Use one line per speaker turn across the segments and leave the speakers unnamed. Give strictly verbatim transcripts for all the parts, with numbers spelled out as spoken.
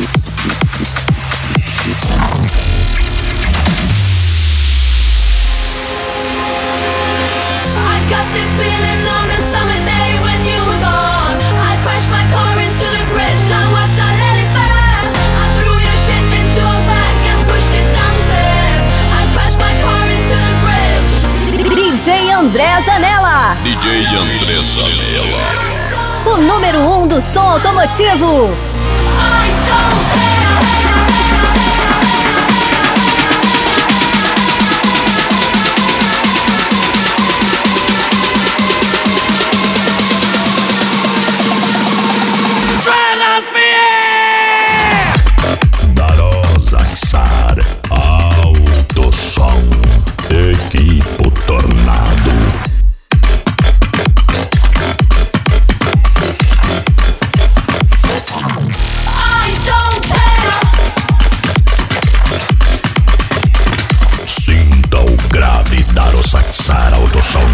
D J André Zanella.
D J André Zanella.
O número um do som automotivo.
Darosaxar Autosom. Equipo Tornado. Sinta o grave Darosaxar Autosom.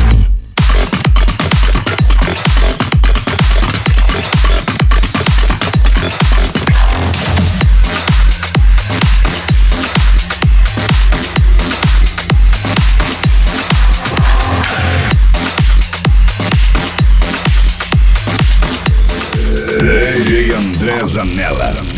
D J André Zanella.